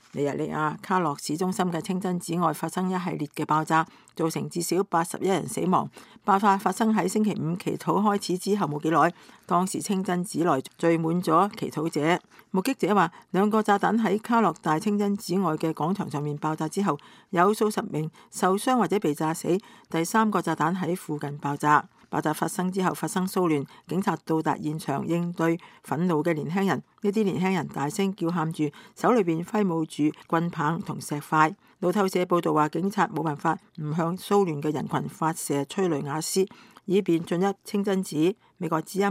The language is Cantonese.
尼日利亞卡洛市中心嘅清真寺外發生一系列嘅爆炸，造成至少81人死亡。爆發發生喺星期五祈禱開始之後冇幾耐，當時清真寺內聚滿咗祈禱者。目擊者話，2個炸彈喺卡洛大清真寺外嘅廣場上面爆炸之後，有數十名受傷或者被炸死。第3個炸彈喺附近爆炸。爆炸發生之後發生騷亂，警察到達現場應對憤怒嘅年輕人。呢啲年輕人大聲叫喊住，手裏邊揮舞住棍棒同石塊。路透社報道話，警察冇辦法唔向騷亂嘅人群發射催淚瓦斯，以便進入清真寺。美國之音